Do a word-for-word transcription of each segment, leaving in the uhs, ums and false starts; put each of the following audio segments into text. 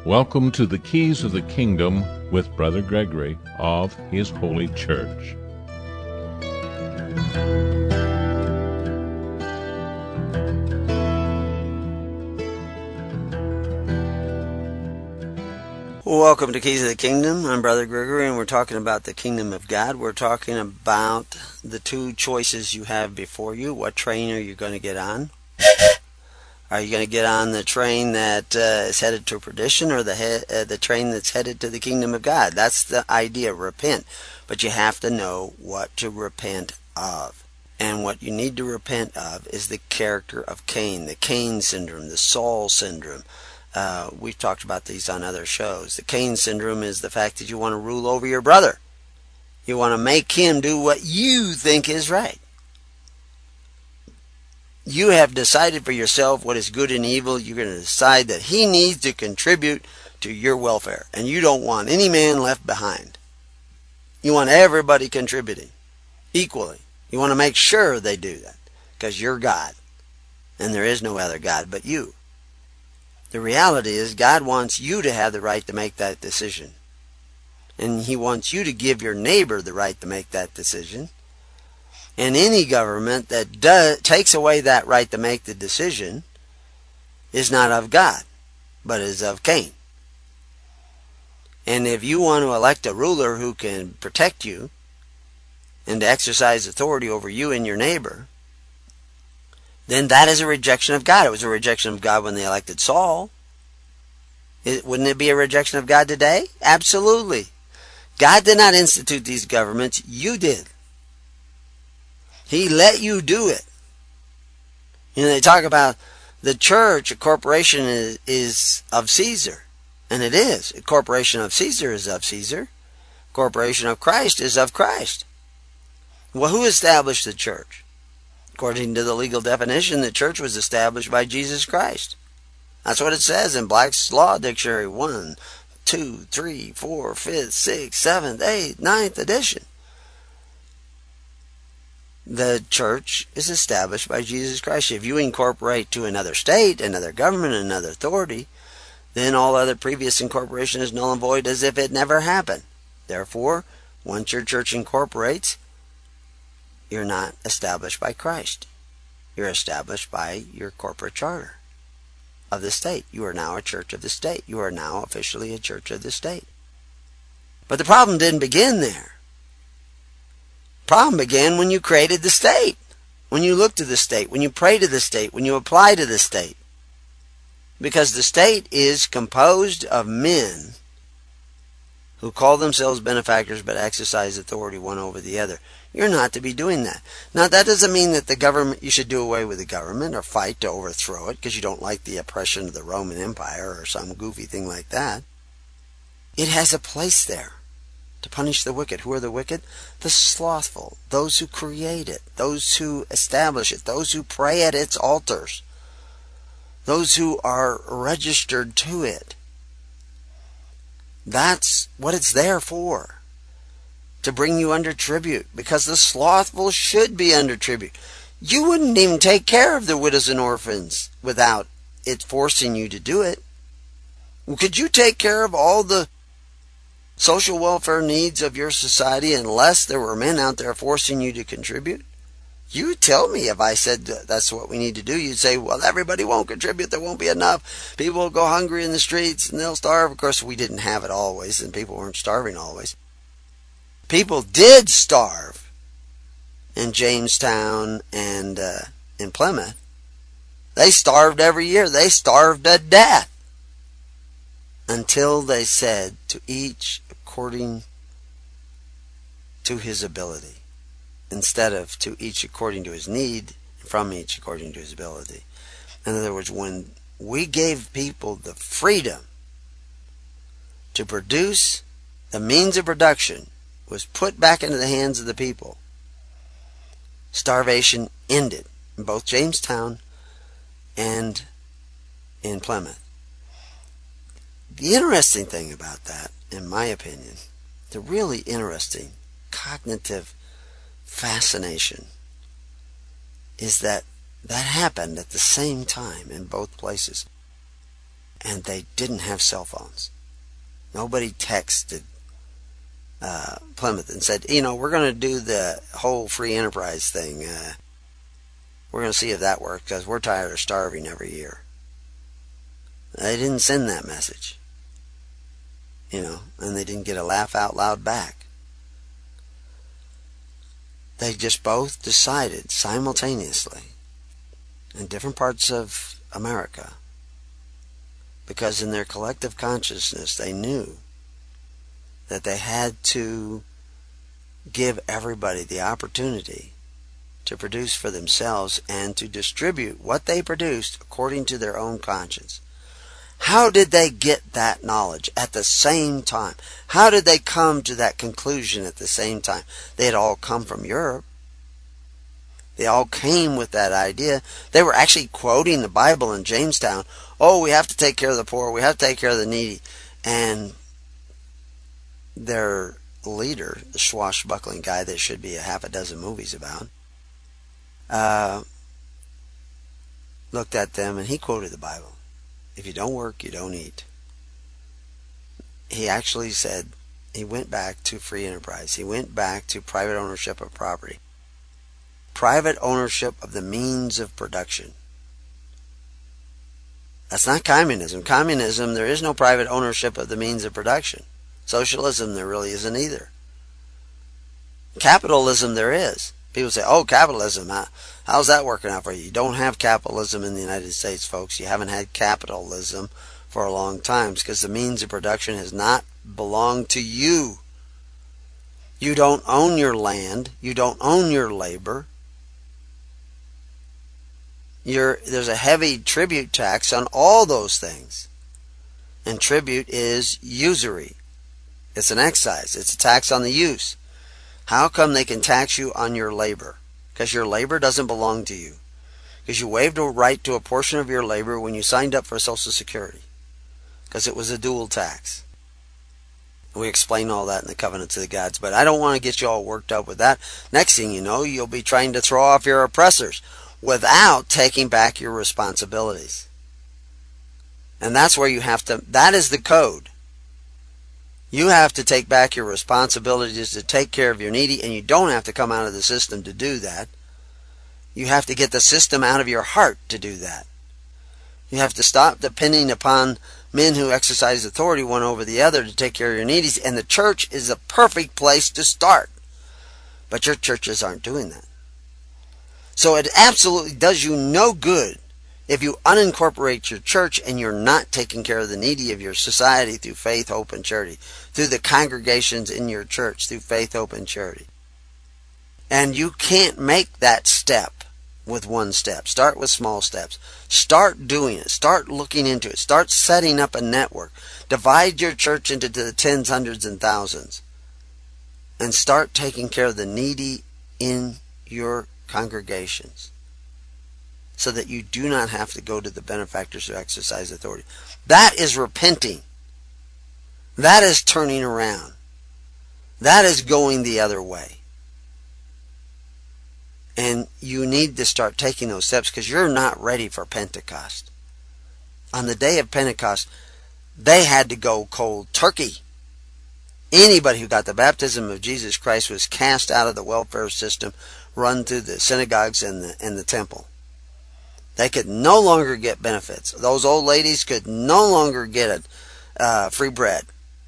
Welcome to the Keys of the Kingdom with Brother Gregory of His Holy Church. Welcome to Keys of the Kingdom. I'm Brother Gregory, and we're talking about the Kingdom of God. We're talking about the two choices you have before you. What train are you going to get on? Are you going to get on the train that uh, is headed to perdition, or the he- uh, the train that's headed to the Kingdom of God? That's the idea, repent. But you have to know what to repent of. And what you need to repent of is the character of Cain, the Cain syndrome, the Saul syndrome. Uh, we've talked about these on other shows. The Cain syndrome is the fact that you want to rule over your brother. You want to make him do what you think is right. You have decided for yourself what is good and evil. You're going to decide that he needs to contribute to your welfare. And you don't want any man left behind. You want everybody contributing equally. You want to make sure they do that. Because you're God. And there is no other God but you. The reality is God wants you to have the right to make that decision. And He wants you to give your neighbor the right to make that decision. And any government that does, takes away that right to make the decision is not of God, but is of Cain. And if you want to elect a ruler who can protect you and to exercise authority over you and your neighbor, then that is a rejection of God. It was a rejection of God when they elected Saul. It, wouldn't it be a rejection of God today? Absolutely. God did not institute these governments. You did. He let you do it. You know, they talk about the church, a corporation is, is of Caesar. And it is. A corporation of Caesar is of Caesar. A corporation of Christ is of Christ. Well, who established the church? According to the legal definition, the church was established by Jesus Christ. That's what it says in Black's Law Dictionary. One, two, three, four, fifth, sixth, seventh, eighth, ninth edition. The church is established by Jesus Christ. If you incorporate to another state, another government, another authority, then all other previous incorporation is null and void as if it never happened. Therefore, once your church incorporates, you're not established by Christ. You're established by your corporate charter of the state. You are now a church of the state. You are now officially a church of the state. But the problem didn't begin there. The problem began when you created the state. When you look to the state. When you pray to the state. When you apply to the state. Because the state is composed of men who call themselves benefactors but exercise authority one over the other. You're not to be doing that. Now, that doesn't mean that the government, you should do away with the government or fight to overthrow it because you don't like the oppression of the Roman Empire or some goofy thing like that. It has a place there to punish the wicked. Who are the wicked? The slothful, those who create it, those who establish it, those who pray at its altars, those who are registered to it. That's what it's there for. To bring you under tribute. Because the slothful should be under tribute. You wouldn't even take care of the widows and orphans without it forcing you to do it. Could you take care of all the social welfare needs of your society unless there were men out there forcing you to contribute? You tell me if I said that's what we need to do. You'd say, well, everybody won't contribute. There won't be enough. People will go hungry in the streets and they'll starve. Of course, we didn't have it always and people weren't starving always. People did starve in Jamestown and uh, in Plymouth. They starved every year. They starved to death until they said to each according to his ability, instead of to each according to his need, from each according to his ability. In other words, when we gave people the freedom to produce, the means of production was put back into the hands of the people, starvation ended in both Jamestown and in Plymouth. The interesting thing about that, in my opinion, the really interesting cognitive fascination is that that happened at the same time in both places. And they didn't have cell phones. Nobody texted uh, Plymouth and said, you know, we're going to do the whole free enterprise thing. Uh, we're going to see if that works because we're tired of starving every year. They didn't send that message. You know, and they didn't get a laugh out loud back. They just both decided simultaneously in different parts of America, because in their collective consciousness they knew that they had to give everybody the opportunity to produce for themselves and to distribute what they produced according to their own conscience. How did they get that knowledge at the same time? How did they come to that conclusion at the same time? They had all come from Europe. They all came with that idea. They were actually quoting the Bible in Jamestown. Oh, we have to take care of the poor. We have to take care of the needy. And their leader, the swashbuckling guy that should be a half a dozen movies about, uh, looked at them and he quoted the Bible. If you don't work, you don't eat. He actually said, he went back to free enterprise. He went back to private ownership of property. Private ownership of the means of production. That's not communism. Communism, there is no private ownership of the means of production. Socialism, there really isn't either. Capitalism, there is. People say, oh, capitalism, huh? How's that working out for you? You don't have capitalism in the United States, folks. You haven't had capitalism for a long time because the means of production has not belonged to you. You don't own your land. You don't own your labor. You're, there's a heavy tribute tax on all those things. And tribute is usury. It's an excise. It's a tax on the use. How come they can tax you on your labor? Because your labor doesn't belong to you. Because you waived a right to a portion of your labor when you signed up for Social Security. Because it was a dual tax. We explain all that in the Covenants of the Gods, but I don't want to get you all worked up with that. Next thing you know, you'll be trying to throw off your oppressors without taking back your responsibilities. And that's where you have to, that is the code. You have to take back your responsibilities to take care of your needy, and you don't have to come out of the system to do that. You have to get the system out of your heart to do that. You have to stop depending upon men who exercise authority one over the other to take care of your needies, and the church is a perfect place to start. But your churches aren't doing that. So it absolutely does you no good if you unincorporate your church and you're not taking care of the needy of your society through faith, hope, and charity, through the congregations in your church through faith, hope, and charity. And you can't make that step with one step. Start with small steps. Start doing it. Start looking into it. Start setting up a network. Divide your church into the tens, hundreds, and thousands. And start taking care of the needy in your congregations, so that you do not have to go to the benefactors who exercise authority. That is repenting. That is turning around. That is going the other way. And you need to start taking those steps because you're not ready for Pentecost. On the day of Pentecost, they had to go cold turkey. Anybody who got the baptism of Jesus Christ was cast out of the welfare system run through the synagogues and the, and the temple. They could no longer get benefits. Those old ladies could no longer get uh, free bread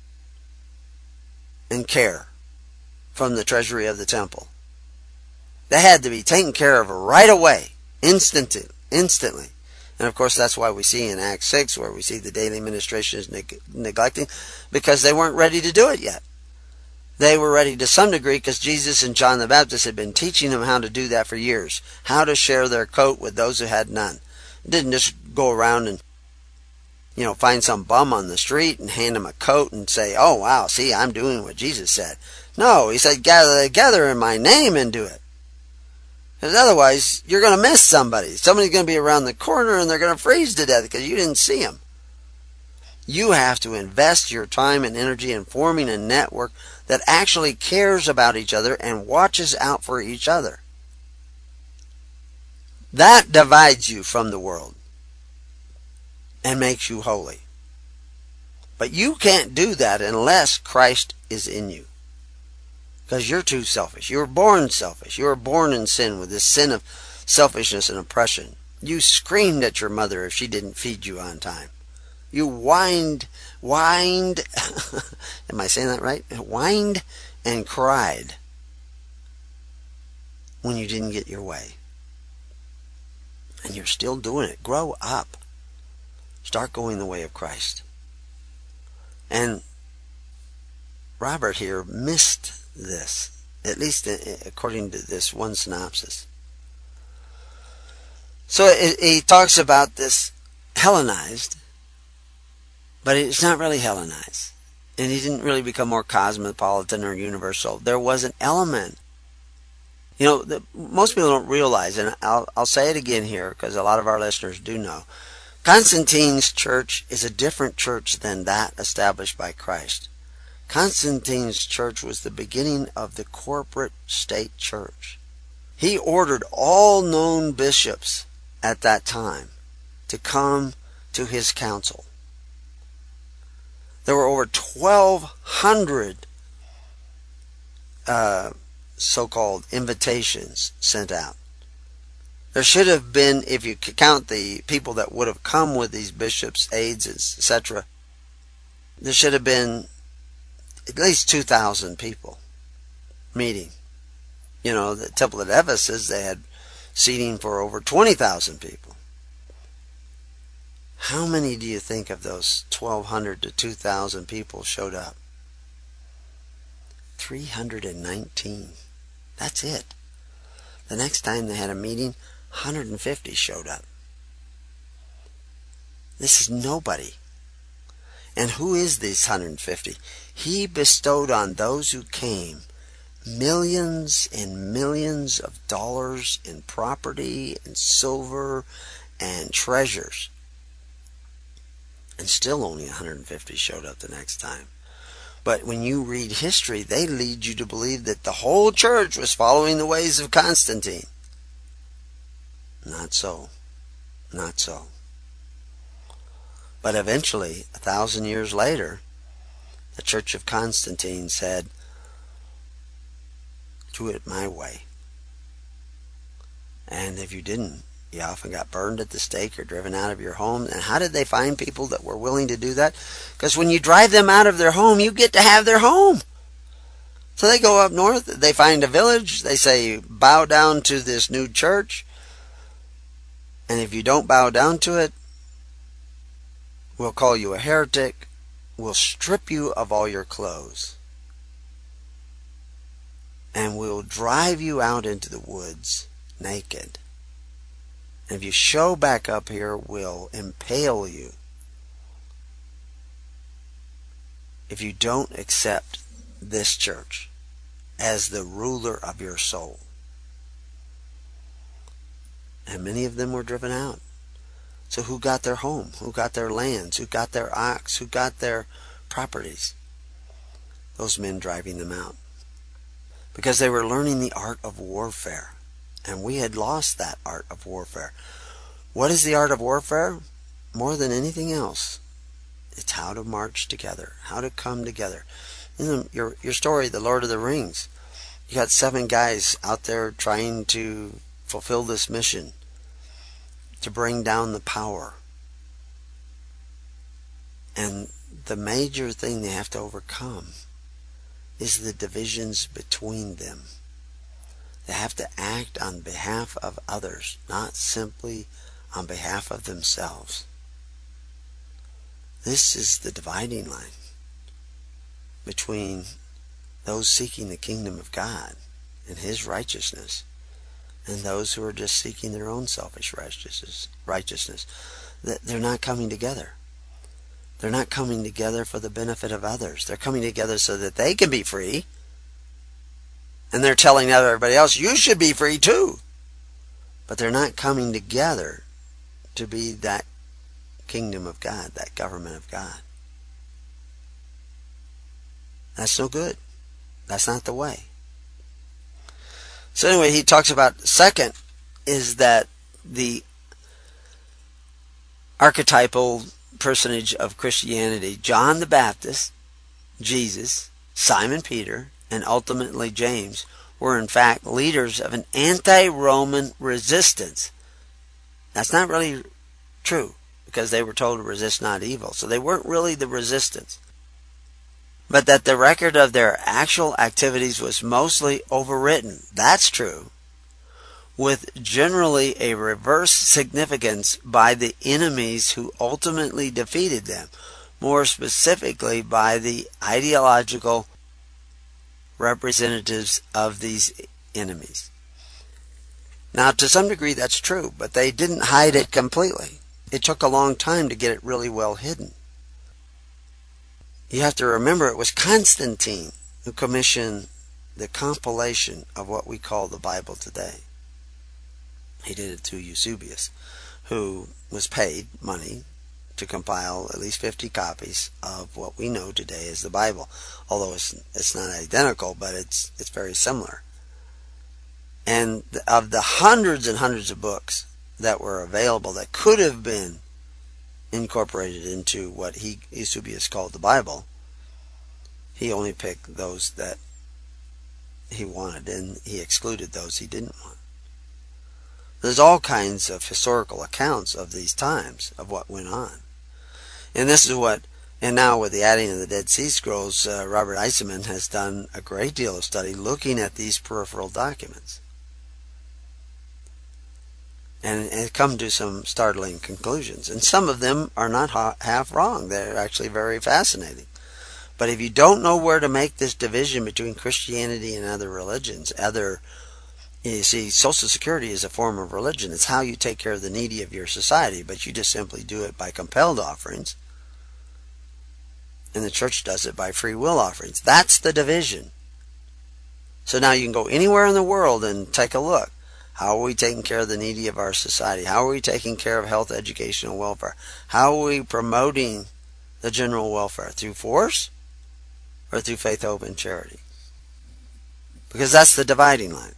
and care from the treasury of the temple. They had to be taken care of right away, instantly. instantly. And of course that's why we see in Acts six where we see the daily ministration is neg- neglecting, because they weren't ready to do it yet. They were ready to some degree because Jesus and John the Baptist had been teaching them how to do that for years. How to share their coat with those who had none. It didn't just go around and, you know, find some bum on the street and hand him a coat and say, oh wow, see, I'm doing what Jesus said. No, he said, gather together in my name and do it. Because otherwise, you're going to miss somebody. Somebody's going to be around the corner and they're going to freeze to death because you didn't see them. You have to invest your time and energy in forming a network that actually cares about each other and watches out for each other. That divides you from the world. and makes you holy. But you can't do that unless Christ is in you. Because you're too selfish. You were born selfish. You were born in sin, with this sin of selfishness and oppression. You screamed at your mother if she didn't feed you on time. You whined, whined, am I saying that right? Whined and cried when you didn't get your way. And you're still doing it. Grow up. Start going the way of Christ. And Robert here missed this, at least according to this one synopsis. So it, he talks about this Hellenized, but it's not really Hellenized. And he didn't really become more cosmopolitan or universal. There was an element. You know, the, most people don't realize, and I'll, I'll say it again here because a lot of our listeners do know, Constantine's church is a different church than that established by Christ. Constantine's church was the beginning of the corporate state church. He ordered all known bishops at that time to come to his council. There were over twelve hundred uh, so-called invitations sent out. There should have been, if you could count the people that would have come with these bishops, aides, et cetera, there should have been at least two thousand people meeting. You know, the temple at Ephesus, they had seating for over twenty thousand people. How many do you think of those twelve hundred to two thousand people showed up? three hundred nineteen. That's it. The next time they had a meeting, one hundred fifty showed up. This is nobody. And who is these one hundred fifty? He bestowed on those who came millions and millions of dollars in property and silver and treasures. And still only one hundred fifty showed up the next time. But when you read history, they lead you to believe that the whole church was following the ways of Constantine. Not so. Not so. But eventually, a thousand years later, the Church of Constantine said, do it my way. And if you didn't, you often got burned at the stake or driven out of your home. And how did they find people that were willing to do that? Because when you drive them out of their home, you get to have their home. So they go up north, they find a village, they say, bow down to this new church. And if you don't bow down to it, we'll call you a heretic. We'll strip you of all your clothes. And we'll drive you out into the woods naked. And if you show back up here, we'll impale you. If you don't accept this church as the ruler of your soul. And many of them were driven out. So who got their home? Who got their lands? Who got their ox? Who got their properties? Those men driving them out. Because they were learning the art of warfare. And we had lost that art of warfare. What is the art of warfare? More than anything else, it's how to march together, how to come together. In your your story, The Lord of the Rings, you got seven guys out there trying to fulfill this mission, to bring down the power. And the major thing they have to overcome is the divisions between them. They have to act on behalf of others, not simply on behalf of themselves. This is the dividing line between those seeking the kingdom of God and His righteousness and those who are just seeking their own selfish righteousness. righteousness. They're not coming together. They're not coming together for the benefit of others. They're coming together so that they can be free. And they're telling everybody else, you should be free too. But they're not coming together to be that kingdom of God, that government of God. That's no good. That's not the way. So anyway, he talks about, second, is that the archetypal personage of Christianity, John the Baptist, Jesus, Simon Peter, and ultimately James, were in fact leaders of an anti-Roman resistance. That's not really true, because they were told to resist not evil. So they weren't really the resistance. But that the record of their actual activities was mostly overwritten. That's true. With generally a reverse significance by the enemies who ultimately defeated them. More specifically by the ideological representatives of these enemies. Now, to some degree that's true, but they didn't hide it completely. It took a long time to get it really well hidden. You have to remember it was Constantine who commissioned the compilation of what we call the Bible today. He did it through Eusebius, who was paid money to compile at least fifty copies of what we know today as the Bible. Although it's it's not identical, but it's it's very similar. And of the hundreds and hundreds of books that were available that could have been incorporated into what he Eusebius called the Bible, he only picked those that he wanted, and he excluded those he didn't want. There's all kinds of historical accounts of these times, of what went on. And this is what, and now with the adding of the Dead Sea Scrolls, uh, Robert Eisenman has done a great deal of study looking at these peripheral documents. And, and come to some startling conclusions. And some of them are not ha- half wrong. They're actually very fascinating. But if you don't know where to make this division between Christianity and other religions, other You see, Social Security is a form of religion. It's how you take care of the needy of your society, but you just simply do it by compelled offerings. And the church does it by free will offerings. That's the division. So now you can go anywhere in the world and take a look. How are we taking care of the needy of our society? How are we taking care of health, education, and welfare? How are we promoting the general welfare? Through force or through faith, hope, and charity? Because that's the dividing line.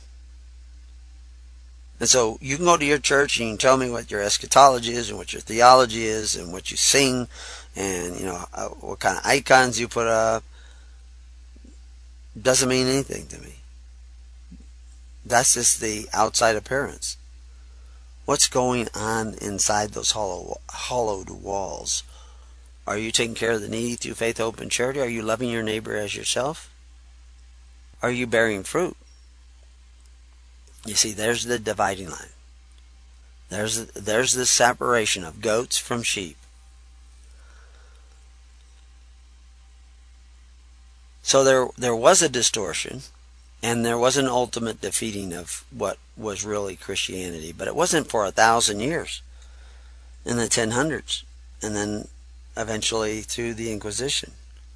And so you can go to your church and you can tell me what your eschatology is and what your theology is and what you sing and, you know, what kind of icons you put up. Doesn't mean anything to me. That's just the outside appearance. What's going on inside those hollow, hollowed walls? Are you taking care of the needy through faith, hope, and charity? Are you loving your neighbor as yourself? Are you bearing fruit? You see, there's the dividing line. There's there's the separation of goats from sheep. So there there was a distortion, and there was an ultimate defeating of what was really Christianity. But it wasn't for a thousand years, in the ten hundreds, and then eventually through the Inquisition.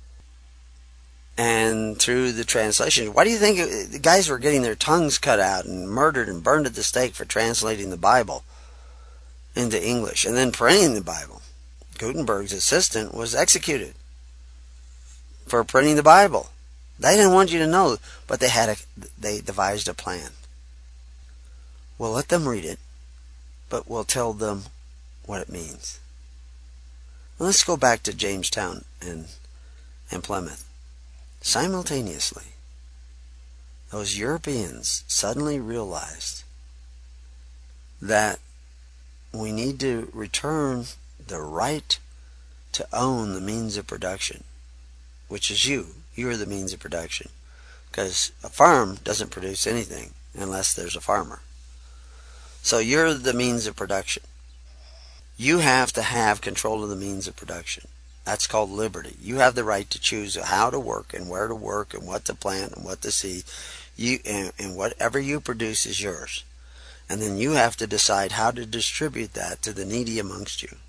And through the translation. Why do you think the guys were getting their tongues cut out and murdered and burned at the stake for translating the Bible into English and then printing the Bible? Gutenberg's assistant was executed for printing the Bible. They didn't want you to know, but they had a, they devised a plan. We'll let them read it, but we'll tell them what it means. Let's go back to Jamestown and, and Plymouth. Simultaneously, those Europeans suddenly realized that we need to return the right to own the means of production, which is you. You are the means of production. Because a farm doesn't produce anything unless there's a farmer. So you're the means of production. You have to have control of the means of production. That's called liberty. You have the right to choose how to work and where to work and what to plant and what to seed. You, and, and whatever you produce is yours. And then you have to decide how to distribute that to the needy amongst you.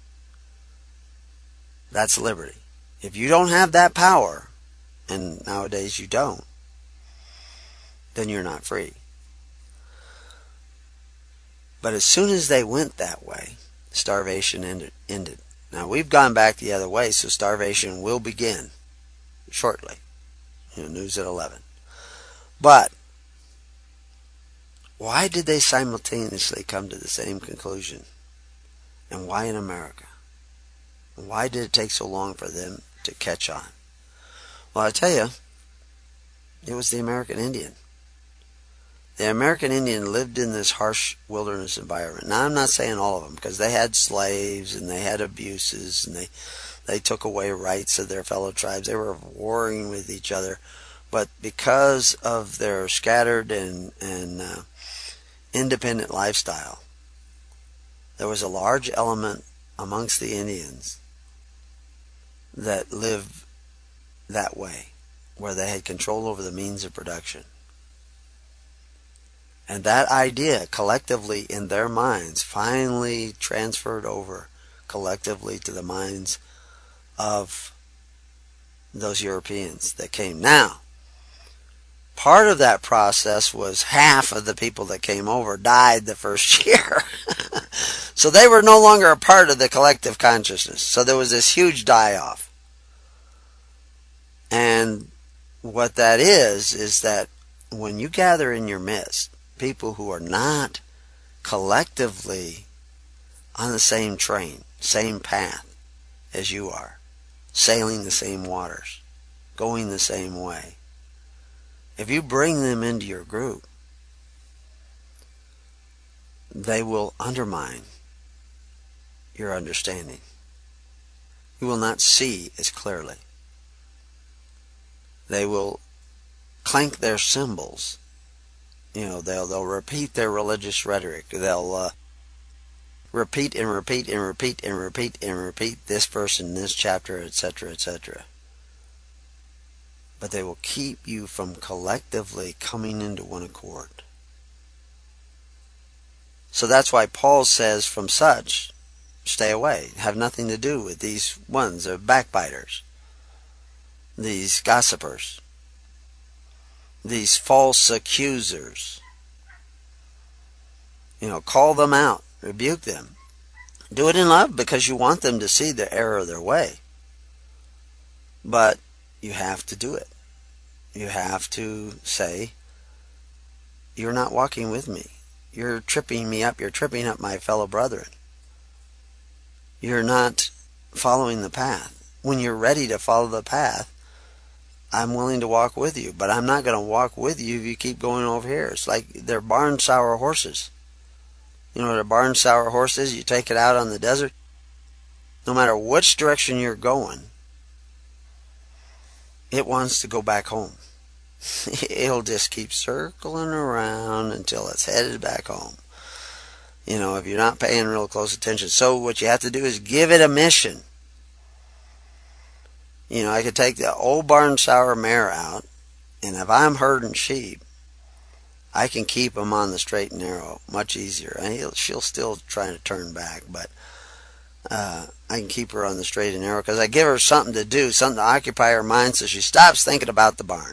That's liberty. If you don't have that power, and nowadays you don't, then you're not free. But as soon as they went that way, starvation ended. ended. Now, we've gone back the other way, so starvation will begin shortly. You know, news at eleven. But why did they simultaneously come to the same conclusion? And why in America? Why did it take so long for them to catch on? Well, I tell you, it was the American Indian. The American Indian lived in this harsh wilderness environment. Now, I'm not saying all of them, because they had slaves and they had abuses and they, they took away rights of their fellow tribes. They were warring with each other. But because of their scattered and, and uh, independent lifestyle, there was a large element amongst the Indians that lived that way, where they had control over the means of production. And that idea collectively in their minds finally transferred over collectively to the minds of those Europeans that came. Now, part of that process was half of the people that came over died the first year. So they were no longer a part of the collective consciousness. So there was this huge die-off. And what that is, is that when you gather in your midst people who are not collectively on the same train, same path as you are, sailing the same waters, going the same way, if you bring them into your group, they will undermine your understanding. You will not see as clearly. They will clank their cymbals. You know, they'll they'll repeat their religious rhetoric. They'll uh, repeat and repeat and repeat and repeat and repeat this verse in this chapter, et cetera, et cetera. But they will keep you from collectively coming into one accord. So that's why Paul says, from such, stay away. Have nothing to do with these ones, they're backbiters, these gossipers, these false accusers. You know, call them out, rebuke them. Do it in love because you want them to see the error of their way. But you have to do it. You have to say, you're not walking with me. You're tripping me up. You're tripping up my fellow brethren. You're not following the path. When you're ready to follow the path, I'm willing to walk with you, but I'm not going to walk with you if you keep going over here. It's like they're barn sour horses. You know what a barn sour horse is? You take it out on the desert. No matter which direction you're going, it wants to go back home. It'll just keep circling around until it's headed back home. You know, if you're not paying real close attention. So what you have to do is give it a mission. You know, I could take the old barn sour mare out, and if I'm herding sheep, I can keep them on the straight and narrow much easier. And he'll, she'll still try to turn back, but uh, I can keep her on the straight and narrow because I give her something to do, something to occupy her mind so she stops thinking about the barn.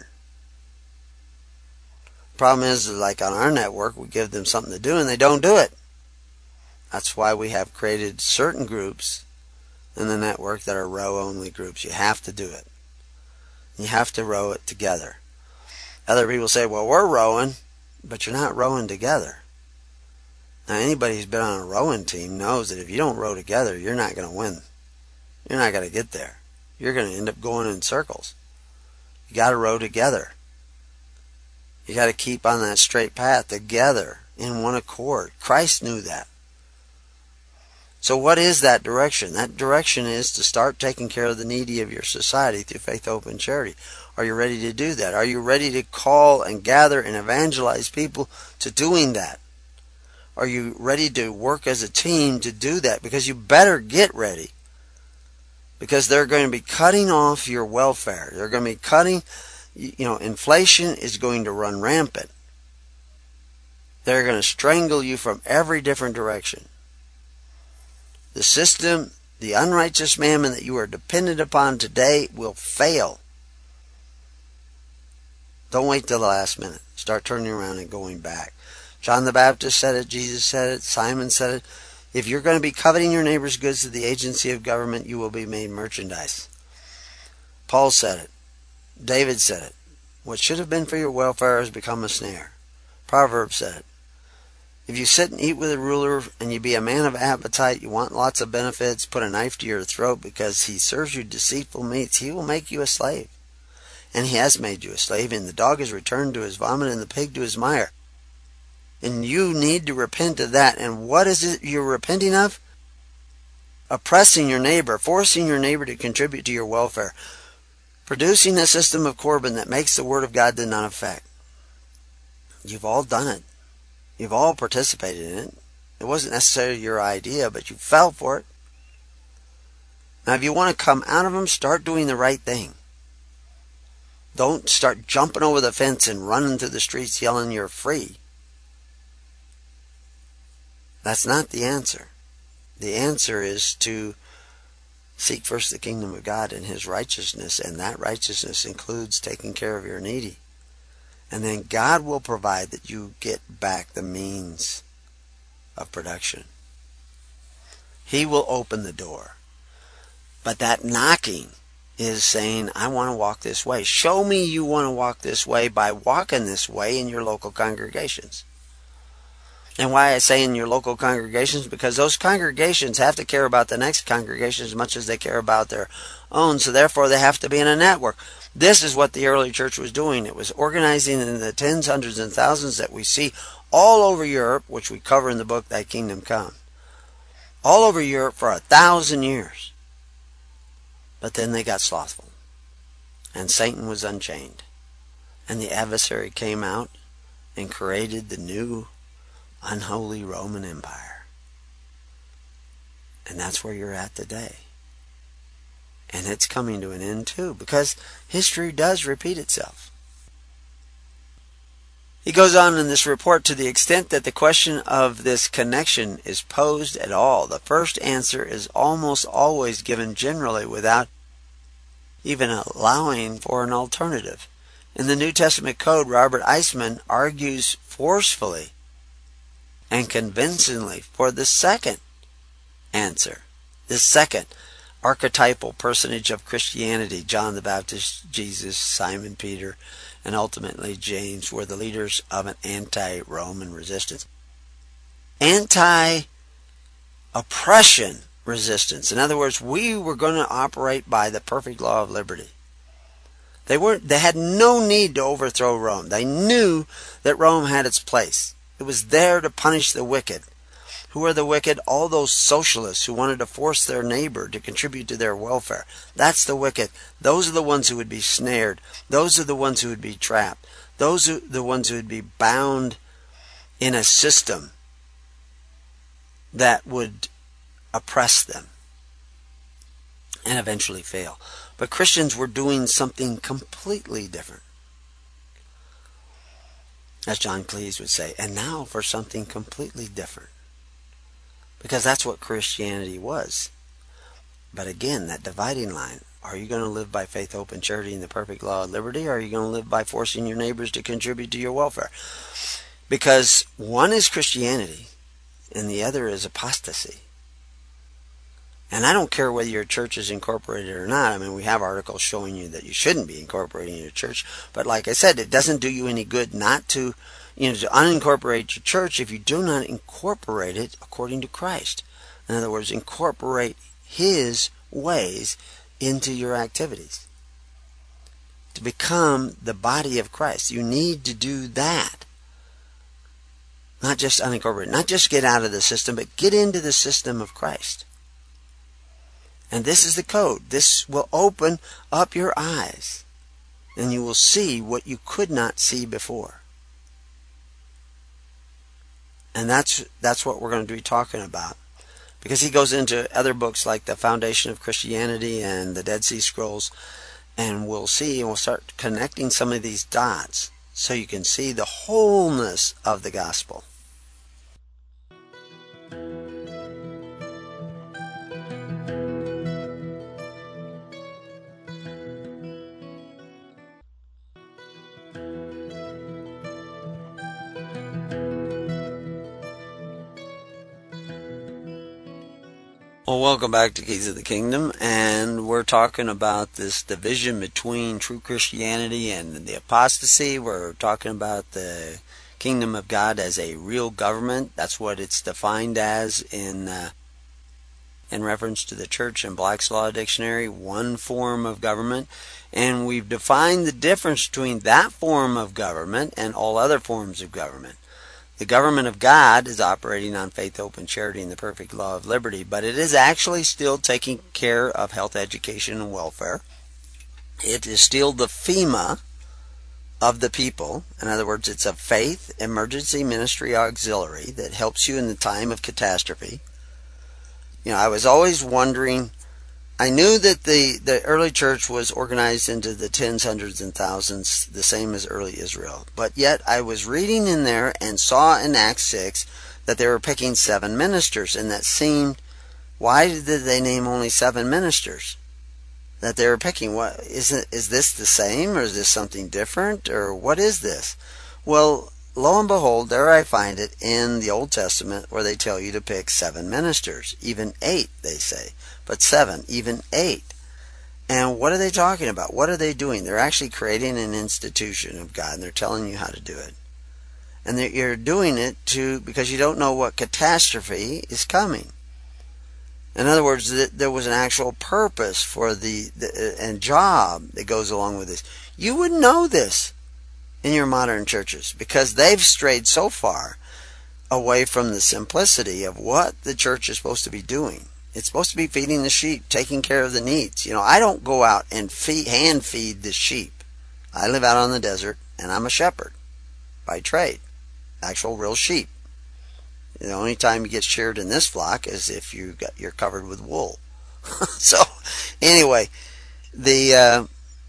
Problem is, like on our network, we give them something to do and they don't do it. That's why we have created certain groups in the network that are row-only groups. You have to do it. You have to row it together. Other people say, well, we're rowing, but you're not rowing together. Now, anybody who's been on a rowing team knows that if you don't row together, you're not going to win. You're not going to get there. You're going to end up going in circles. You got to row together. You got to keep on that straight path together in one accord. Christ knew that. So what is that direction? That direction is to start taking care of the needy of your society through faith, hope, and charity. Are you ready to do that? Are you ready to call and gather and evangelize people to doing that? Are you ready to work as a team to do that? Because you better get ready. Because they're going to be cutting off your welfare. They're going to be cutting, you know, inflation is going to run rampant. They're going to strangle you from every different direction. The system, the unrighteous mammon that you are dependent upon today will fail. Don't wait till the last minute. Start turning around and going back. John the Baptist said it. Jesus said it. Simon said it. If you're going to be coveting your neighbor's goods to the agency of government, you will be made merchandise. Paul said it. David said it. What should have been for your welfare has become a snare. Proverbs said it. If you sit and eat with a ruler and you be a man of appetite, you want lots of benefits, put a knife to your throat because he serves you deceitful meats, he will make you a slave. And he has made you a slave, and the dog is returned to his vomit and the pig to his mire. And you need to repent of that. And what is it you're repenting of? Oppressing your neighbor, forcing your neighbor to contribute to your welfare, producing a system of Corban that makes the Word of God to none effect. You've all done it. You've all participated in it. It wasn't necessarily your idea, but you fell for it. Now, if you want to come out of them, start doing the right thing. Don't start jumping over the fence and running through the streets yelling you're free. That's not the answer. The answer is to seek first the kingdom of God and His righteousness, and that righteousness includes taking care of your needy. And then God will provide that you get back the means of production. He will open the door. But that knocking is saying, I want to walk this way. Show me you want to walk this way by walking this way in your local congregations. And why I say in your local congregations? Because those congregations have to care about the next congregation as much as they care about their own. So therefore they have to be in a network. This is what the early church was doing. It was organizing in the tens, hundreds, and thousands that we see all over Europe, which we cover in the book, Thy Kingdom Come. All over Europe for a thousand years. But then they got slothful. And Satan was unchained. And the adversary came out and created the new unholy Roman Empire. And that's where you're at today. And it's coming to an end too, because history does repeat itself. He goes on in this report, to the extent that the question of this connection is posed at all, the first answer is almost always given generally without even allowing for an alternative. In the New Testament Code, Robert Eisman argues forcefully and convincingly for the second answer, the second archetypal personage of Christianity. John the Baptist, Jesus, Simon Peter, and ultimately James were the leaders of an anti-Roman resistance. Anti-oppression resistance. In other words, we were going to operate by the perfect law of liberty. They weren't. They had no need to overthrow Rome. They knew that Rome had its place. It was there to punish the wicked. Who are the wicked? All those socialists who wanted to force their neighbor to contribute to their welfare. That's the wicked. Those are the ones who would be snared. Those are the ones who would be trapped. Those are the ones who would be bound in a system that would oppress them and eventually fail. But Christians were doing something completely different. As John Cleese would say, and now for something completely different. Because that's what Christianity was. But again, that dividing line. Are you going to live by faith, hope, and charity in the perfect law of liberty? Or are you going to live by forcing your neighbors to contribute to your welfare? Because one is Christianity and the other is apostasy. And I don't care whether your church is incorporated or not. I mean, we have articles showing you that you shouldn't be incorporating your church. But like I said, it doesn't do you any good not to, you know, to unincorporate your church if you do not incorporate it according to Christ. In other words, incorporate His ways into your activities. To become the body of Christ, you need to do that. Not just unincorporate, not just get out of the system, but get into the system of Christ. And this is the code. This will open up your eyes, and you will see what you could not see before. And that's that's what we're going to be talking about. Because he goes into other books like The Foundation of Christianity and the Dead Sea Scrolls, and we'll see, and we'll start connecting some of these dots so you can see the wholeness of the gospel. Well, welcome back to Keys of the Kingdom, and we're talking about this division between true Christianity and the apostasy. We're talking about the kingdom of God as a real government. That's what it's defined as in uh, in reference to the church in Black's Law Dictionary, one form of government. And we've defined the difference between that form of government and all other forms of government. The government of God is operating on faith, hope, and charity and the perfect law of liberty, but it is actually still taking care of health, education, and welfare. It is still the FEMA of the people. In other words, it's a faith emergency ministry auxiliary that helps you in the time of catastrophe. You know, I was always wondering, I knew that the, the early church was organized into the tens, hundreds, and thousands, the same as early Israel. But yet I was reading in there and saw in Acts six that they were picking seven ministers, and that seemed, why did they name only seven ministers that they were picking? What is it, is this the same, or is this something different, or what is this? Well, lo and behold, there I find it in the Old Testament where they tell you to pick seven ministers, even eight, they say, but seven, even eight. And what are they talking about? What are they doing? They're actually creating an institution of God, and they're telling you how to do it. And you're doing it to because you don't know what catastrophe is coming. In other words, there was an actual purpose for the, the and job that goes along with this. You wouldn't know this in your modern churches because they've strayed so far away from the simplicity of what the church is supposed to be doing. It's supposed to be feeding the sheep, taking care of the needs. You know, I don't go out and feed, hand feed the sheep. I live out on the desert, and I'm a shepherd by trade, actual real sheep. The only time you get sheared in this flock is if you got you're covered with wool. So, anyway, the uh,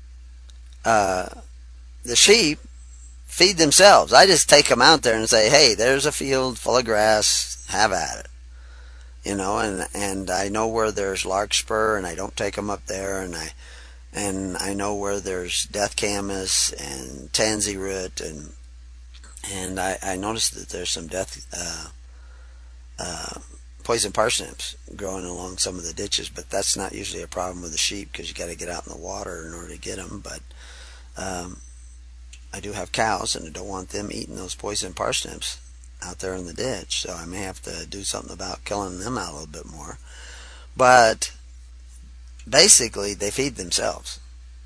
uh, the sheep feed themselves. I just take them out there and say, "Hey, there's a field full of grass. Have at it." You know, and and I know where there's larkspur, and I don't take them up there, and I and I know where there's death camas and tansy root, and and I, I noticed that there's some death. Uh, Uh, poison parsnips growing along some of the ditches, but that's not usually a problem with the sheep because you got to get out in the water in order to get them. But um, I do have cows, and I don't want them eating those poison parsnips out there in the ditch, so I may have to do something about killing them out a little bit more. But basically, they feed themselves.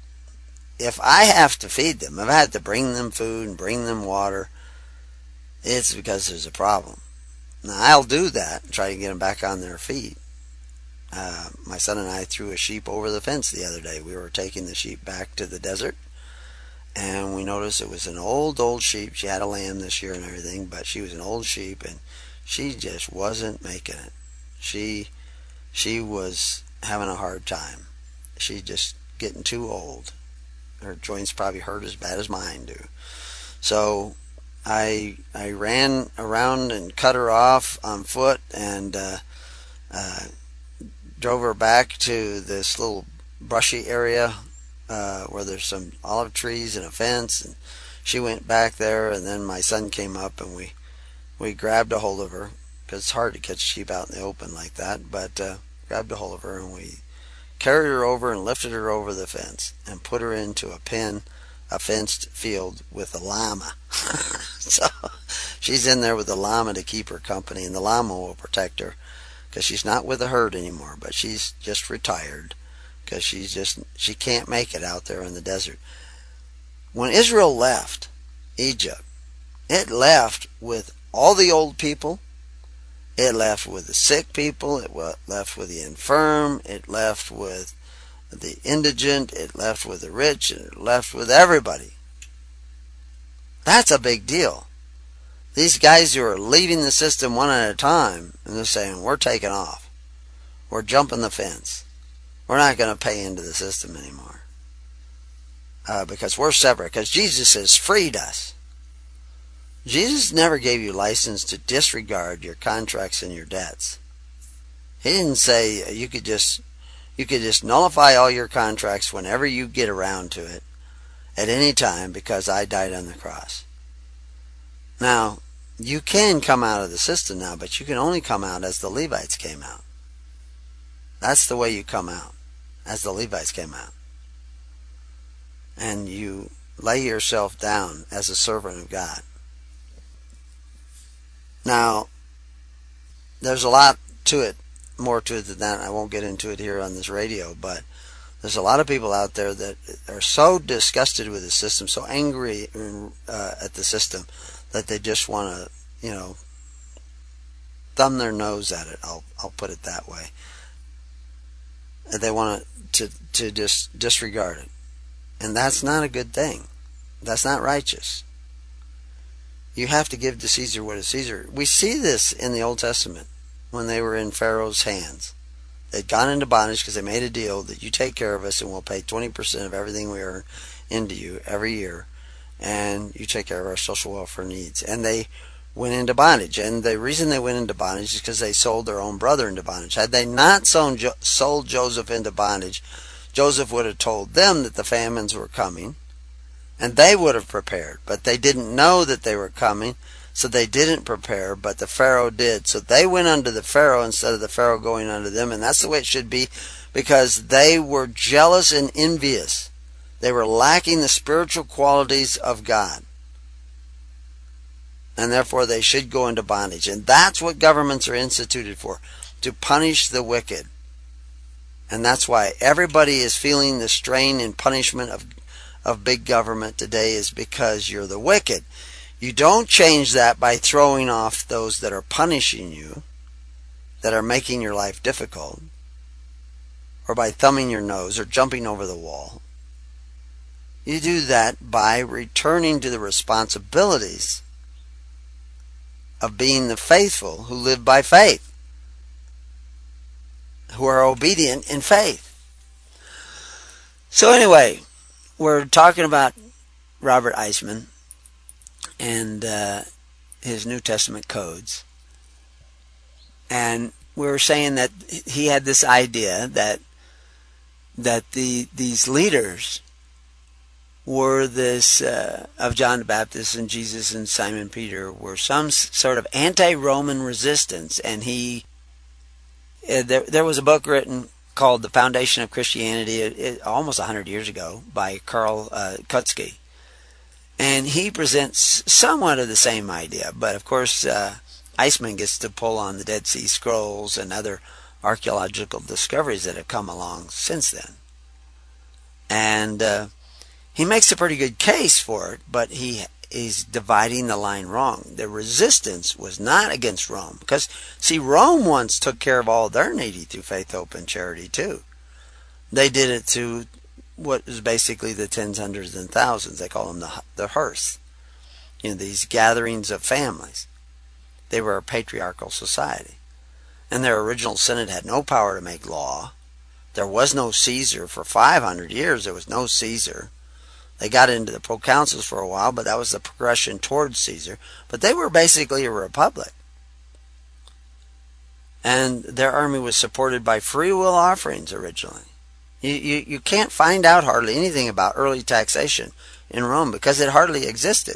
If I have to feed them, if I have to bring them food and bring them water, it's because there's a problem. Now, I'll do that and try to get them back on their feet. Uh, my son and I threw a sheep over the fence the other day. We were taking the sheep back to the desert, and we noticed it was an old, old sheep. She had a lamb this year and everything, but she was an old sheep, and she just wasn't making it. She, she was having a hard time. She just getting too old. Her joints probably hurt as bad as mine do. So I I ran around and cut her off on foot and uh, uh, drove her back to this little brushy area uh, where there's some olive trees and a fence, and she went back there, and then my son came up and we we grabbed a hold of her because it's hard to catch sheep out in the open like that, but uh, grabbed a hold of her and we carried her over and lifted her over the fence and put her into a pen, a fenced field with a llama. So she's in there with the llama to keep her company, and the llama will protect her because she's not with the herd anymore, but she's just retired because she's just she can't make it out there in the desert. When Israel left Egypt, it left with all the old people, it left with the sick people, it left with the infirm, it left with the indigent, it left with the rich, and it left with everybody. That's a big deal. These guys who are leaving the system one at a time, and they're saying, we're taking off. We're jumping the fence. We're not going to pay into the system anymore. Uh, because we're separate. Because Jesus has freed us. Jesus never gave you license to disregard your contracts and your debts. He didn't say you could just you could just nullify all your contracts whenever you get around to it at any time because I died on the cross. Now, you can come out of the system now, but you can only come out as the Levites came out. That's the way you come out, as the Levites came out. And you lay yourself down as a servant of God. Now, there's a lot to it, more to it than that. I won't get into it here on this radio, but there's a lot of people out there that are so disgusted with the system, so angry uh, at the system, that they just want to, you know, thumb their nose at it. I'll I'll put it that way. They want to to just disregard it, and that's not a good thing. That's not righteous. You have to give to Caesar what is Caesar. We see this in the Old Testament when they were in Pharaoh's hands. They'd gone into bondage because they made a deal that you take care of us and we'll pay twenty percent of everything we earn into you every year, and you take care of our social welfare needs. And they went into bondage. And the reason they went into bondage is because they sold their own brother into bondage. Had they not sold, jo- sold Joseph into bondage, Joseph would have told them that the famines were coming, and they would have prepared. But they didn't know that they were coming, so they didn't prepare, but the Pharaoh did. So they went under the Pharaoh instead of the Pharaoh going under them, and that's the way it should be, because they were jealous and envious. They were lacking the spiritual qualities of God, and therefore they should go into bondage. And that's what governments are instituted for, to punish the wicked. And that's why everybody is feeling the strain and punishment of, of big government today, is because you're the wicked. You don't change that by throwing off those that are punishing you, that are making your life difficult, or by thumbing your nose or jumping over the wall. You do that by returning to the responsibilities of being the faithful who live by faith, who are obedient in faith. So anyway, we're talking about Robert Eisman and uh, his New Testament codes. And we were saying that he had this idea that that the these leaders were this, uh, of John the Baptist and Jesus and Simon Peter, were some sort of anti-Roman resistance. And he, uh, there, there was a book written called The Foundation of Christianity, it, it, almost one hundred years ago, by Karl uh, Kutsky. And he presents somewhat of the same idea, but of course uh, Eisman gets to pull on the Dead Sea Scrolls and other archaeological discoveries that have come along since then. And uh, he makes a pretty good case for it, but he is dividing the line wrong. The resistance was not against Rome, because, see, Rome once took care of all their needy through faith, hope, and charity too. They did it to what is basically the tens, hundreds, and thousands. They call them the the hearth. You know, these gatherings of families. They were a patriarchal society. And their original synod had no power to make law. There was no Caesar for five hundred years. There was no Caesar. They got into the proconsuls for a while, but that was the progression towards Caesar. But they were basically a republic. And their army was supported by free will offerings originally. You, you, you can't find out hardly anything about early taxation in Rome because it hardly existed.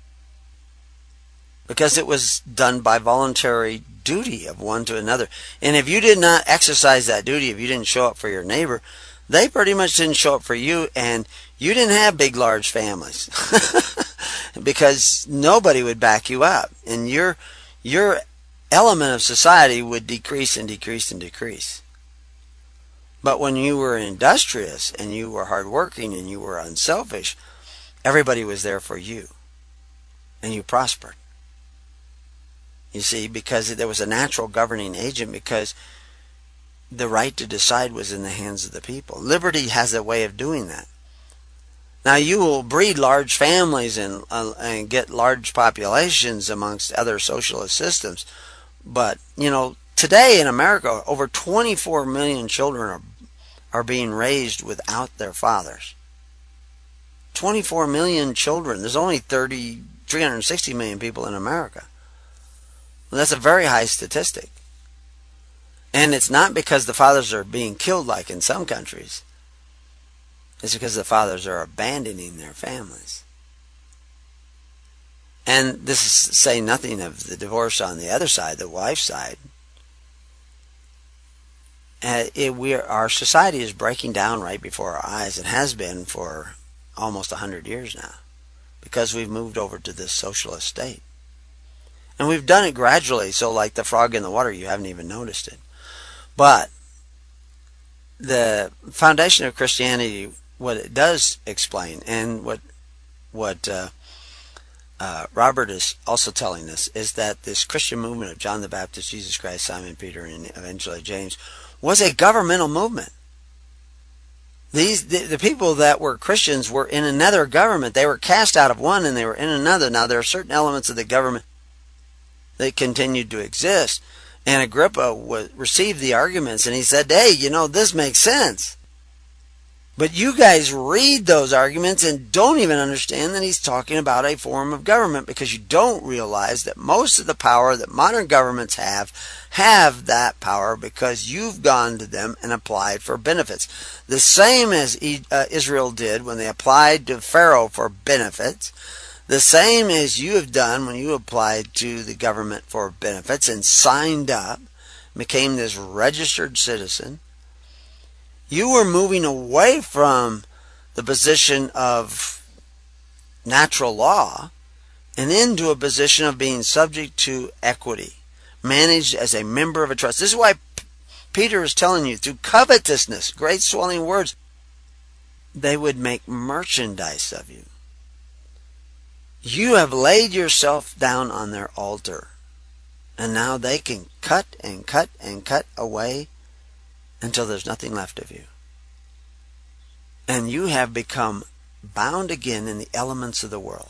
Because it was done by voluntary duty of one to another. And if you did not exercise that duty, if you didn't show up for your neighbor, they pretty much didn't show up for you, and you didn't have big, large families. Because nobody would back you up. And your your element of society would decrease and decrease and decrease. But when you were industrious and you were hardworking and you were unselfish, everybody was there for you. And you prospered. You see, because there was a natural governing agent, because the right to decide was in the hands of the people. Liberty has a way of doing that. Now, you will breed large families and, uh, and get large populations amongst other socialist systems. But, you know, today in America, over twenty-four million children are, are being raised without their fathers. twenty-four million children. There's only thirty, three hundred sixty million people in America. Well, that's a very high statistic. And it's not because the fathers are being killed like in some countries. It's because the fathers are abandoning their families. And this is saying nothing of the divorce on the other side, the wife's side. Uh, it, we are, our society is breaking down right before our eyes. It has been for almost one hundred years now, because we've moved over to this socialist state. And we've done it gradually, so like the frog in the water, you haven't even noticed it. But the foundation of Christianity, what it does explain, and what what uh, uh, Robert is also telling us, is that this Christian movement of John the Baptist, Jesus Christ, Simon Peter, and eventually James, was a governmental movement. These the, the people that were Christians were in another government. They were cast out of one and they were in another. Now there are certain elements of the government that continued to exist. And Agrippa was, received the arguments and he said, hey, you know, this makes sense. But you guys read those arguments and don't even understand that he's talking about a form of government, because you don't realize that most of the power that modern governments have, have that power because you've gone to them and applied for benefits. The same as Israel did when they applied to Pharaoh for benefits. The same as you have done when you applied to the government for benefits and signed up, became this registered citizen. You were moving away from the position of natural law and into a position of being subject to equity, managed as a member of a trust. This is why Peter is telling you, through covetousness, great swelling words, they would make merchandise of you. You have laid yourself down on their altar, and now they can cut and cut and cut away until there's nothing left of you. And you have become bound again in the elements of the world.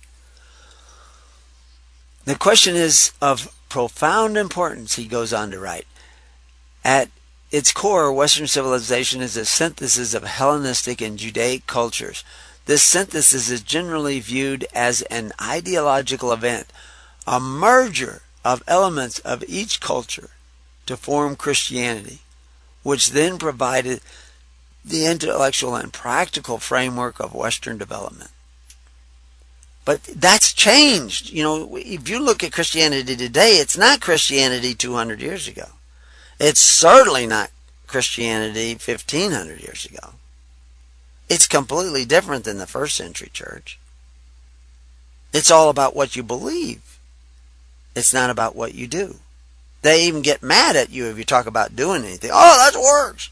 The question is of profound importance, he goes on to write. At its core, Western civilization is a synthesis of Hellenistic and Judaic cultures. This synthesis is generally viewed as an ideological event, a merger of elements of each culture to form Christianity, which then provided the intellectual and practical framework of Western development. But that's changed. You know, if you look at Christianity today, it's not Christianity two hundred years ago. It's certainly not Christianity fifteen hundred years ago. It's completely different than the first century church. It's all about what you believe. It's not about what you do. They even get mad at you if you talk about doing anything. Oh, that works.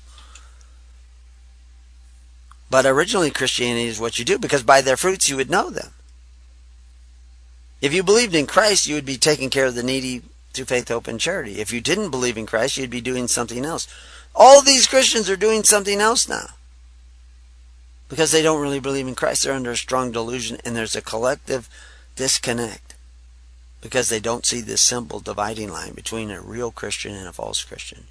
But originally Christianity is what you do, because by their fruits you would know them. If you believed in Christ, you would be taking care of the needy through faith, hope, and charity. If you didn't believe in Christ, you'd be doing something else. All these Christians are doing something else now, because they don't really believe in Christ. They're under a strong delusion, and there's a collective disconnect, because they don't see this simple dividing line between a real Christian and a false Christian.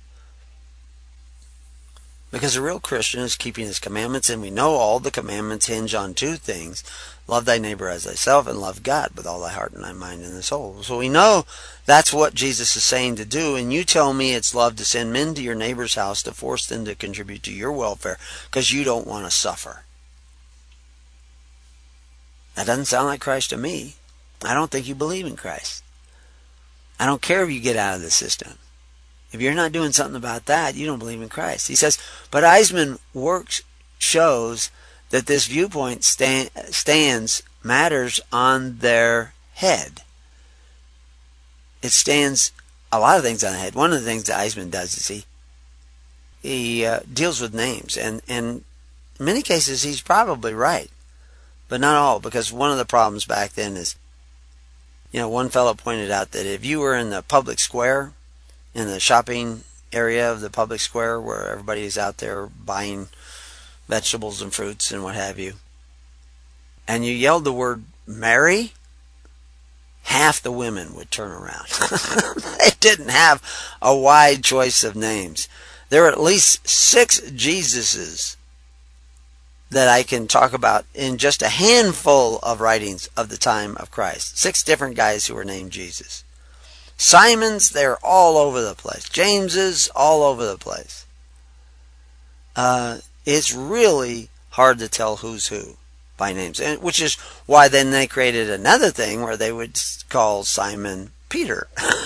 Because a real Christian is keeping his commandments, and we know all the commandments hinge on two things: love thy neighbor as thyself, and love God with all thy heart and thy mind and thy soul. So we know that's what Jesus is saying to do, and you tell me it's love to send men to your neighbor's house to force them to contribute to your welfare because you don't want to suffer. That doesn't sound like Christ to me. I don't think you believe in Christ. I don't care if you get out of the system. If you're not doing something about that, you don't believe in Christ. He says, but Eisman works shows that this viewpoint stand, stands matters on their head. It stands a lot of things on the head. One of the things that Eisman does is he he uh, deals with names, and, and in many cases he's probably right, but not all, because one of the problems back then is, you know, one fellow pointed out that if you were in the public square, in the shopping area of the public square where everybody's out there buying vegetables and fruits and what have you, and you yelled the word Mary, half the women would turn around. They didn't have a wide choice of names. There are at least six Jesuses that I can talk about in just a handful of writings of the time of Christ. Six different guys who were named Jesus. Simons, they're all over the place. James's, all over the place. Uh, it's really hard to tell who's who by names, and which is why then they created another thing where they would call Simon Peter.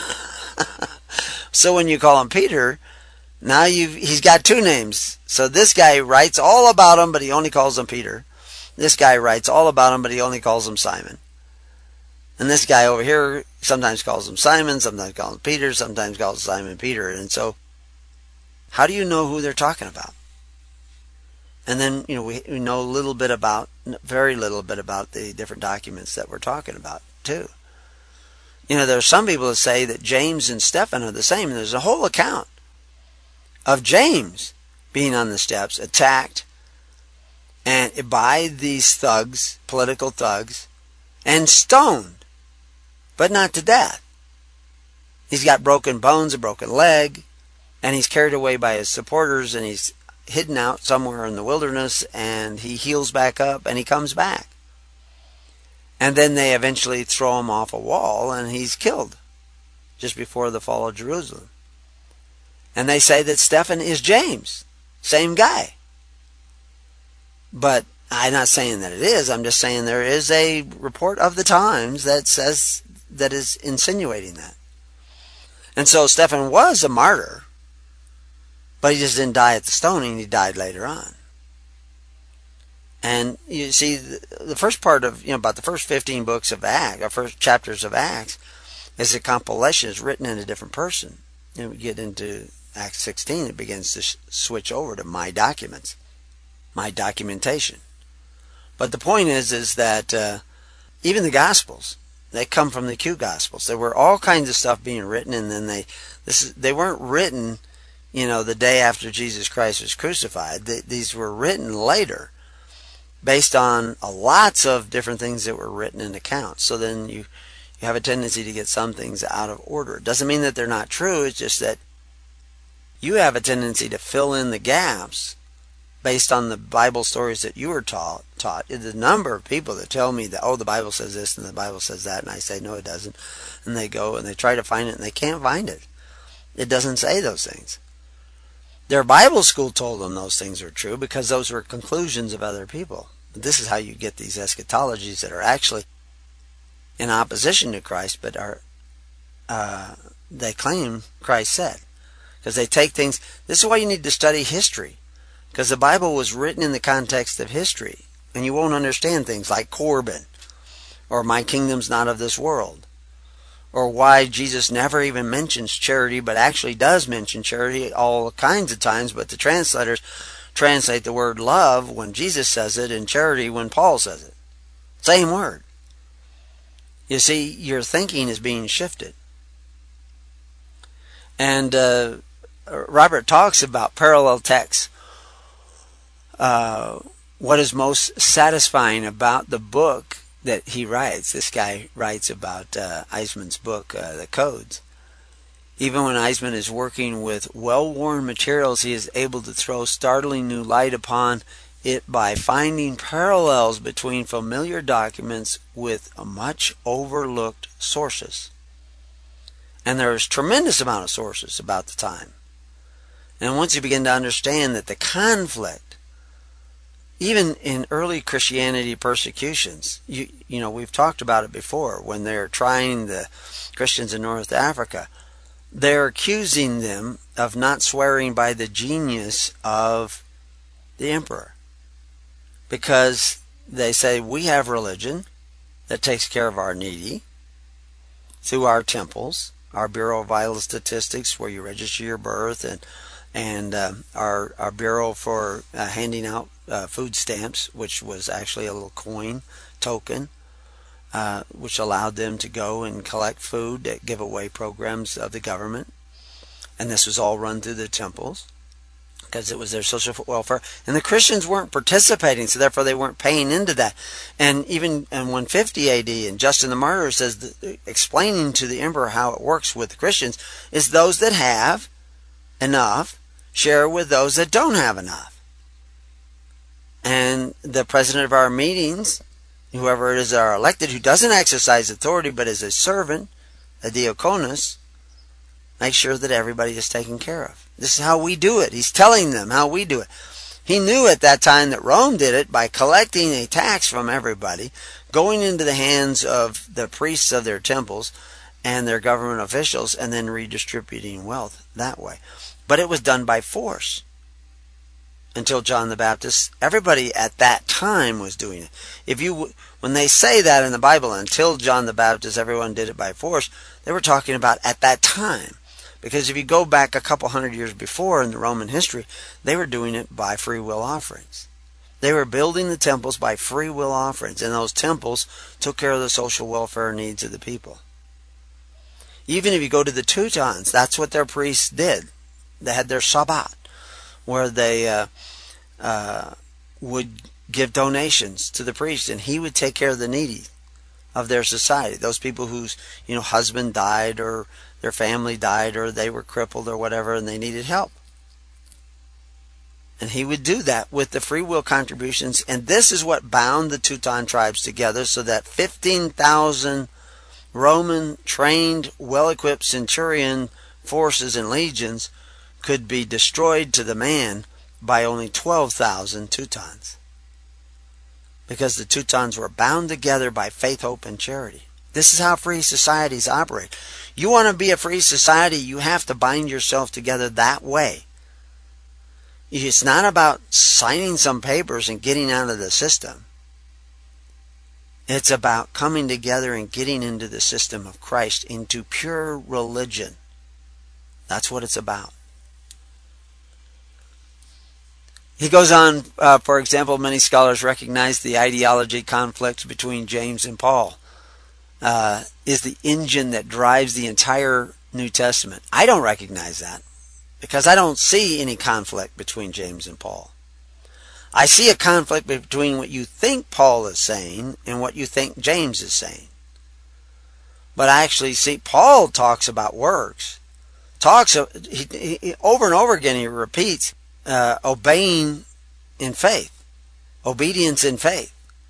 So when you call him Peter, now you've he's got two names. So this guy writes all about him, but he only calls him Peter. This guy writes all about him, but he only calls him Simon. And this guy over here sometimes calls him Simon, sometimes calls him Peter, sometimes calls Simon Peter. And so, how do you know who they're talking about? And then, you know, we, we know a little bit about, very little bit about the different documents that we're talking about, too. You know, there are some people that say that James and Stephen are the same. And there's a whole account of James being on the steps, attacked and by these thugs, political thugs, and stoned, but not to death. He's got broken bones, a broken leg, and he's carried away by his supporters, and he's hidden out somewhere in the wilderness, and he heals back up, and he comes back. And then they eventually throw him off a wall, and he's killed just before the fall of Jerusalem. And they say that Stephen is James, same guy. But I'm not saying that it is. I'm just saying there is a report of the times that says, that is insinuating that. And so Stephen was a martyr, but he just didn't die at the stoning. He died later on. And you see, the first part of, you know, about the first fifteen books of Acts, or first chapters of Acts, is a compilation. It's written in a different person. And we get into Acts sixteen, it begins to sh- switch over to my documents, my documentation. But the point is, is that uh, even the Gospels, they come from the Q Gospels. There were all kinds of stuff being written, and then they, this is, they weren't written, you know, the day after Jesus Christ was crucified. They, these were written later, based on uh, lots of different things that were written in accounts. So then you, you have a tendency to get some things out of order. It doesn't mean that they're not true. It's just that you have a tendency to fill in the gaps based on the Bible stories that you were taught. taught. The number of people that tell me that, oh, the Bible says this and the Bible says that, and I say, no, it doesn't. And they go and they try to find it, and they can't find it. It doesn't say those things. Their Bible school told them those things are true because those were conclusions of other people. This is how you get these eschatologies that are actually in opposition to Christ, but are uh, they claim Christ said. Because they take things, this is why you need to study history. Because the Bible was written in the context of history. And you won't understand things like Corbin, or my kingdom's not of this world, or why Jesus never even mentions charity, but actually does mention charity all kinds of times, but the translators translate the word love when Jesus says it, and charity when Paul says it. Same word. You see, your thinking is being shifted. And uh, Robert talks about parallel texts. Uh, what is most satisfying about the book that he writes. This guy writes about uh, Eisman's book, uh, The Codes. Even when Eisman is working with well-worn materials, he is able to throw startling new light upon it by finding parallels between familiar documents with much overlooked sources. And there is tremendous amount of sources about the time. And once you begin to understand that the conflict, even in early Christianity persecutions, you, you know, we've talked about it before, when they're trying the Christians in North Africa, they're accusing them of not swearing by the genius of the emperor. Because they say, we have religion that takes care of our needy through our temples, our Bureau of Vital Statistics, where you register your birth, and and uh, our our Bureau for uh, handing out uh, food stamps, which was actually a little coin token, uh, which allowed them to go and collect food at giveaway programs of the government. And this was all run through the temples because it was their social welfare. And the Christians weren't participating, so therefore they weren't paying into that. And even in one fifty A D, and Justin the Martyr says, that, explaining to the emperor how it works with the Christians, is those that have enough share with those that don't have enough. And the president of our meetings, whoever it is that are elected, who doesn't exercise authority but is a servant, a diaconus, make sure that everybody is taken care of. This is how we do it. He's telling them how we do it. He knew at that time that Rome did it by collecting a tax from everybody, going into the hands of the priests of their temples and their government officials, and then redistributing wealth that way. But it was done by force. until John the Baptist. Everybody at that time was doing it. If you, when they say that in the Bible, until John the Baptist, everyone did it by force, they were talking about at that time. Because if you go back a couple hundred years before in the Roman history, they were doing it by free will offerings. They were building the temples by free will offerings, and those temples took care of the social welfare needs of the people. Even if you go to the Teutons, that's what their priests did. They had their Sabbat, where they uh, uh, would give donations to the priest, and he would take care of the needy of their society. Those people whose, you know, husband died, or their family died, or they were crippled or whatever, and they needed help. And he would do that with the free will contributions. And this is what bound the Teuton tribes together, so that fifteen thousand Roman trained, well-equipped centurion forces and legions could be destroyed to the man by only twelve thousand Teutons. Because the Teutons were bound together by faith, hope, and charity. This is how free societies operate. You want to be a free society, you have to bind yourself together that way. It's not about signing some papers and getting out of the system. It's about coming together and getting into the system of Christ, into pure religion. That's what it's about. He goes on, uh, for example, many scholars recognize the ideology conflict between James and Paul uh, is the engine that drives the entire New Testament. I don't recognize that, because I don't see any conflict between James and Paul. I see a conflict between what you think Paul is saying and what you think James is saying. But I actually see Paul talks about works. Talks he, he, over and over again he repeats uh, obeying in faith, obedience in faith,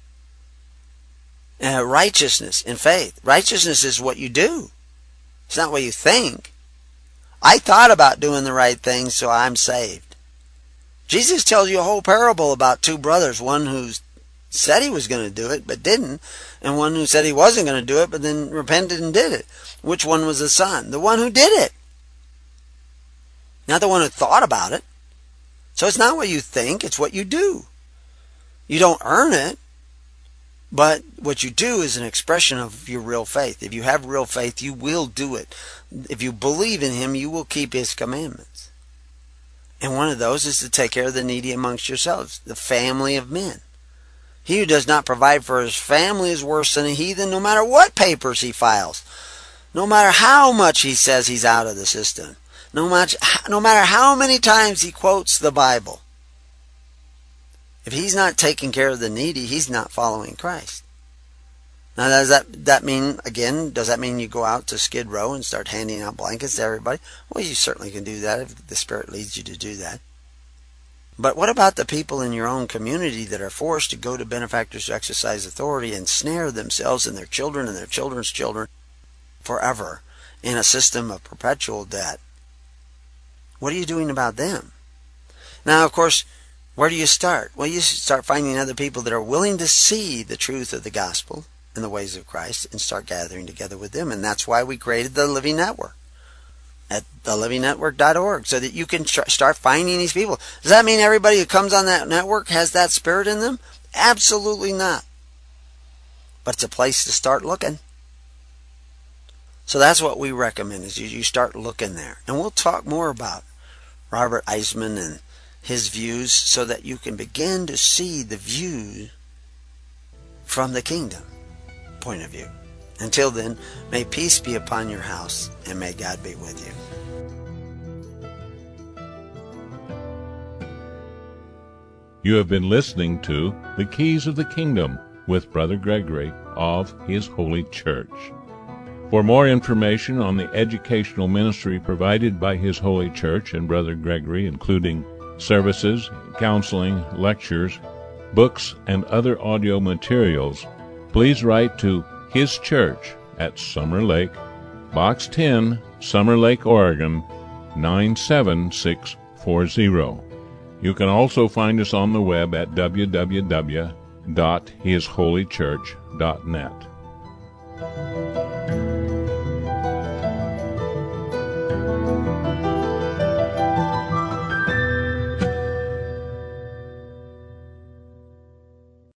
uh, righteousness in faith. Righteousness is what you do. It's not what you think. I thought about doing the right thing, so I'm saved. Jesus tells you a whole parable about two brothers, one who said he was going to do it but didn't, and one who said he wasn't going to do it but then repented and did it. Which one was the son? The one who did it. Not the one who thought about it. So it's not what you think, it's what you do. You don't earn it, but what you do is an expression of your real faith. If you have real faith, you will do it. If you believe in him, you will keep his commandments. And one of those is to take care of the needy amongst yourselves, the family of men. He who does not provide for his family is worse than a heathen, no matter what papers he files, no matter how much he says he's out of the system, no, much, no matter how many times he quotes the Bible. If he's not taking care of the needy, he's not following Christ. Now, does that, that mean, again, does that mean you go out to Skid Row and start handing out blankets to everybody? Well, you certainly can do that if the Spirit leads you to do that. But what about the people in your own community that are forced to go to benefactors to exercise authority and snare themselves and their children and their children's children forever in a system of perpetual debt? What are you doing about them? Now, of course, where do you start? Well, you start finding other people that are willing to see the truth of the gospel and the ways of Christ and start gathering together with them. And that's why we created the Living Network at the living network dot org, so that you can tr- start finding these people. Does that mean everybody who comes on that network has that spirit in them? Absolutely not. But it's a place to start looking. So that's what we recommend, is you, you start looking there. And we'll talk more about Robert Eisman and his views, so that you can begin to see the view from the kingdom point of view. Until then, may peace be upon your house, and may God be with you. You have been listening to The Keys of the Kingdom with Brother Gregory of His Holy Church. For more information on the educational ministry provided by His Holy Church and Brother Gregory, including services, counseling, lectures, books, and other audio materials, please write to His Church at Summer Lake, Box ten, Summer Lake, Oregon, nine seven six four zero. You can also find us on the web at w w w dot his holy church dot net.